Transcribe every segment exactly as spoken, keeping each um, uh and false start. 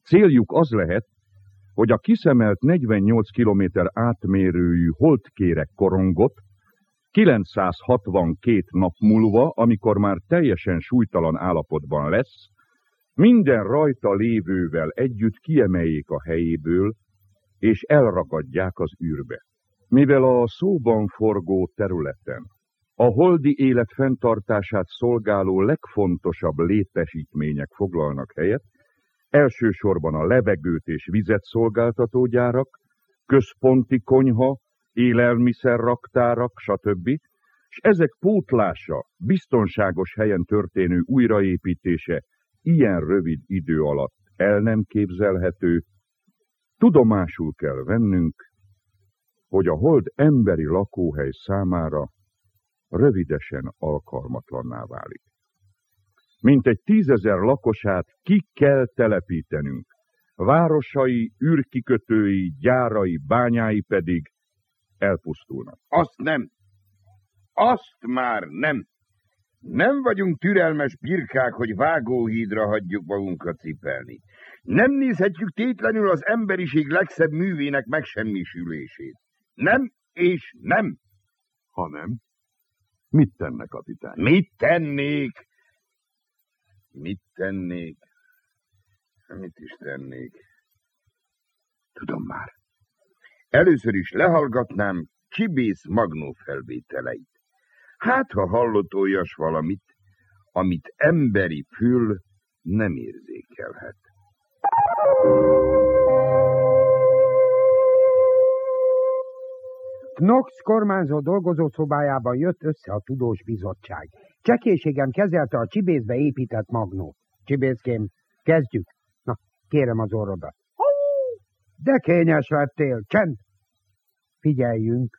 Céljuk az lehet, hogy a kiszemelt negyvennyolc kilométer átmérőjű holdkéreg korongot kilencszázhatvankét nap múlva, amikor már teljesen súlytalan állapotban lesz, minden rajta lévővel együtt kiemeljék a helyéből, és elragadják az űrbe. Mivel a szóban forgó területen a holdi élet fenntartását szolgáló legfontosabb létesítmények foglalnak helyet, elsősorban a levegőt és vizet szolgáltató gyárak, központi konyha, élelmiszerraktárak, stb., és ezek pótlása, biztonságos helyen történő újraépítése ilyen rövid idő alatt el nem képzelhető, tudomásul kell vennünk, hogy a hold emberi lakóhely számára rövidesen alkalmatlanná válik. Mintegy tízezer lakosát ki kell telepítenünk, városai, űrkikötői, gyárai, bányái pedig elpusztulnak. Azt nem. Azt már nem. Nem vagyunk türelmes birkák, hogy vágóhídra hagyjuk magunkat cipelni. Nem nézhetjük tétlenül az emberiség legszebb művének megsemmisülését. Nem és nem. Ha nem, mit tenne, kapitány? Mit tennék? Mit tennék? Mit is tennék? Tudom már. Először is lehallgatnám Csibész Magnó felvételeit. Hát, ha hallott olyas valamit, amit emberi fül nem érzékelhet. Knox kormányzó dolgozószobájában jött össze a tudós bizottság. Csekélységem kezelte a Csibészbe épített Magnót. Csibészkém, kezdjük. Na, kérem az orrodat. De kényes lettél, csend! Figyeljünk.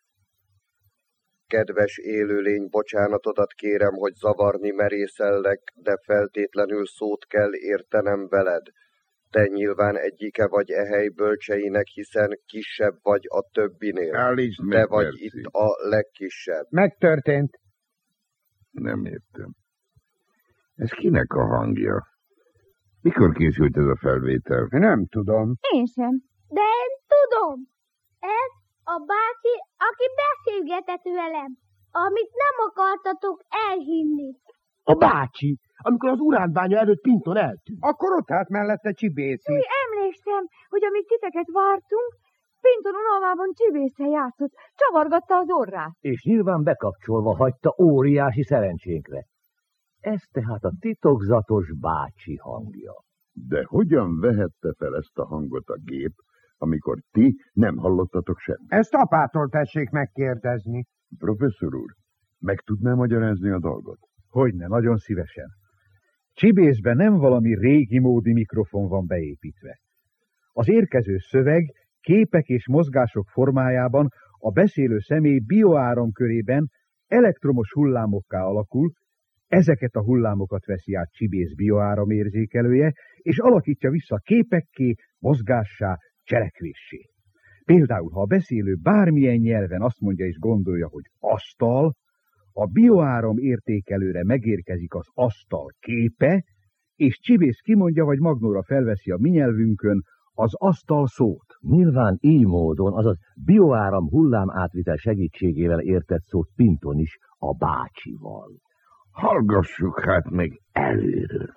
Kedves élőlény, bocsánatodat kérem, hogy zavarni merészellek, de feltétlenül szót kell értenem veled. Te nyilván egyike vagy e hely bölcseinek, hiszen kisebb vagy a többinél. Állítsd Te meg, vagy Percy. itt a legkisebb. Megtörtént. Nem értem. Ez kinek a hangja? Mikor készült ez a felvétel? Nem tudom. Én sem. De én tudom. Ez a bácsi, aki beszélgetett velem, amit nem akartatok elhinni. A bácsi, amikor az uránbánya előtt Pinton eltűnt. Akkor ott állt mellette Csibészi. Úgy emlékszem, hogy amíg titeket vártunk, Pinton unalmában Csibésszel játszott, csavargatta az orrát. És nyilván bekapcsolva hagyta óriási szerencsénkre. Ez tehát a titokzatos bácsi hangja. De hogyan vehette fel ezt a hangot a gép, amikor ti nem hallottatok semmit? Ezt apától tessék megkérdezni. Professzor úr, meg tudná magyarázni a dolgot? Hogyne, nagyon szívesen. Csibészben nem valami régi módi mikrofon van beépítve. Az érkező szöveg képek és mozgások formájában a beszélő személy bioáram körében elektromos hullámokká alakul, ezeket a hullámokat veszi át Csibész bioáramérzékelője, és alakítja vissza képekké, mozgássá, cselekvéssé. Például, ha a beszélő bármilyen nyelven azt mondja és gondolja, hogy asztal, a bioáram értékelőre megérkezik az asztal képe, és Csibész kimondja, vagy Magnóra felveszi a mi nyelvünkön az asztal szót. Nyilván így módon, azaz bioáram hullám átvitel segítségével értett szót Pinton is a bácsival. Hallgassuk hát meg előről.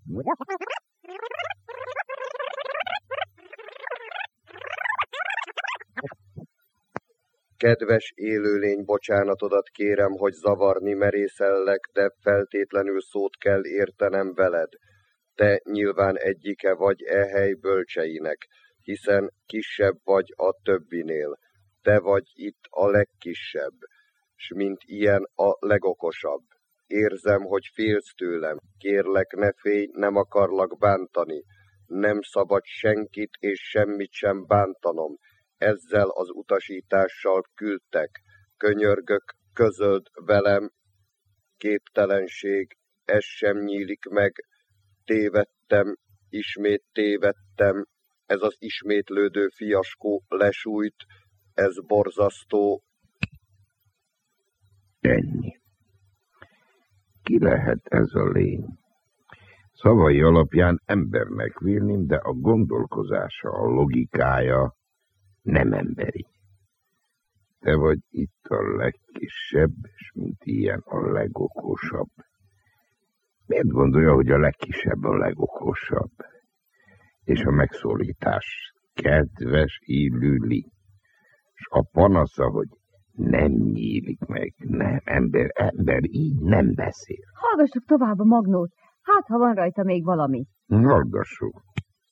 Kedves élőlény, bocsánatodat kérem, hogy zavarni merészellek, de feltétlenül szót kell értenem veled. Te nyilván egyike vagy e hely bölcseinek, hiszen kisebb vagy a többinél. Te vagy itt a legkisebb, s mint ilyen a legokosabb. Érzem, hogy félsz tőlem. Kérlek, ne félj, nem akarlak bántani. Nem szabad senkit és semmit sem bántanom. Ezzel az utasítással küldtek. Könyörgök, közöld velem. Képtelenség, ez sem nyílik meg. Tévedtem, ismét tévedtem. Ez az ismétlődő fiaskó lesújt. Ez borzasztó. Ennyi. Ki lehet ez a lény? Szavai alapján embernek vélném, de a gondolkozása, a logikája nem emberi. Te vagy itt a legkisebb, és mint ilyen a legokosabb. Miért gondolja, hogy a legkisebb a legokosabb? És a megszólítás kedves illüli. És a panasza, hogy nem nyílik meg, nem, ember, ember így nem beszél. Hallgassuk tovább a Magnót, hát ha van rajta még valami. Hallgassuk.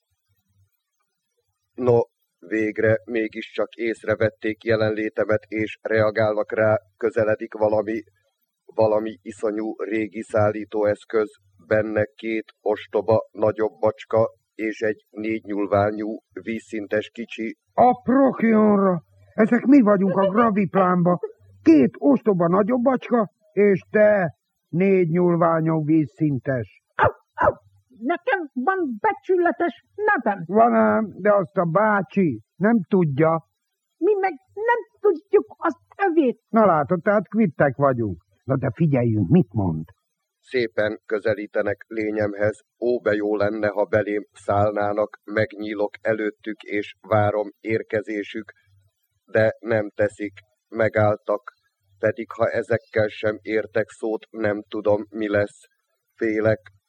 No, végre mégiscsak észrevették jelenlétemet, és reagálnak rá, közeledik valami, valami iszonyú régi szállítóeszköz, benne két ostoba nagyobb bacska, és egy négy nyúlványú, vízszintes kicsi. A prokionra! Ezek mi vagyunk a graviplánba. Két ostoba nagyobb bacska, és te négy nyúlványú vízszintes. Au, au. Nekem van becsületes nevem. Van ám, de azt a bácsi nem tudja. Mi meg nem tudjuk azt övét. Na látod, tehát kvittek vagyunk. Na de figyeljünk, mit mond. Szépen közelítenek lényemhez, óbe jó lenne, ha belém szállnának, megnyílok előttük, és várom érkezésük, de nem teszik, megálltak, pedig ha ezekkel sem értek szót, nem tudom, mi lesz. Félek,